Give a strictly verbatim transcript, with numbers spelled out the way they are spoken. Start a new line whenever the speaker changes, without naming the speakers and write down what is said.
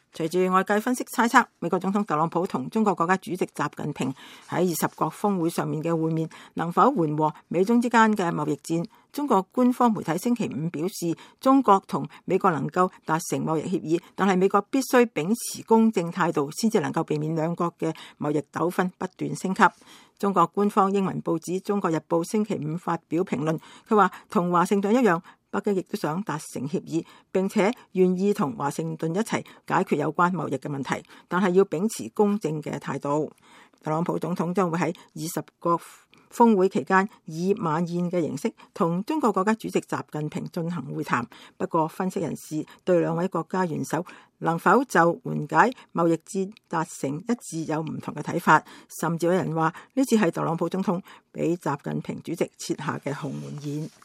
隨住外界分析猜測，美國總統特朗普同中國國家主席習近平喺二十國峰會上面嘅會面，能否緩和美中之間嘅貿易戰？中國官方媒體星期五表示，中國同美國能夠達成貿易協議，但係美國必須秉持公正態度，先至能夠避免兩國嘅貿易糾紛不斷升級。中國官方英文報紙《中國日報》星期五發表評論，佢話同華盛頓一樣，北京亦都想達成協議，並且願意同華盛頓一齊解決有關貿易嘅問題，但係要秉持公正嘅態度。特朗普總統將會喺二十國峰會期間以晚宴嘅形式同中國國家主席習近平進行會談。不過，分析人士對兩位國家元首能否就緩解貿易戰達成一致有唔同嘅睇法，甚至有人話呢次係特朗普總統俾習近平主席設下嘅鴻門宴。